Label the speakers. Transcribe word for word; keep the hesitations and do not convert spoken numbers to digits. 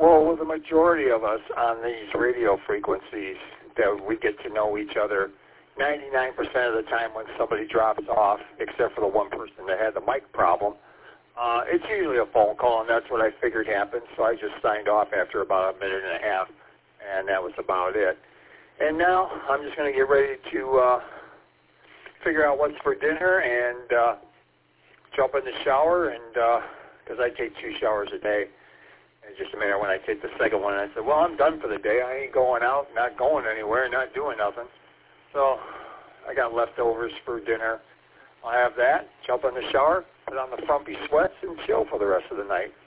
Speaker 1: Well, with the majority of us on these radio frequencies, that we get to know each other ninety-nine percent of the time when somebody drops off, except for the one person that had the mic problem. Uh, it's usually a phone call, and that's what I figured happened, so I just signed off after about a minute and a half, and that was about it. And now I'm just going to get ready to uh, figure out what's for dinner and uh, jump in the shower, and because uh, I take two showers a day. It's just a matter when I take the second one, and I said, well, I'm done for the day. I ain't going out, not going anywhere, not doing nothing. So I got leftovers for dinner. I'll have that, jump in the shower, put on the frumpy sweats, and chill for the rest of the night.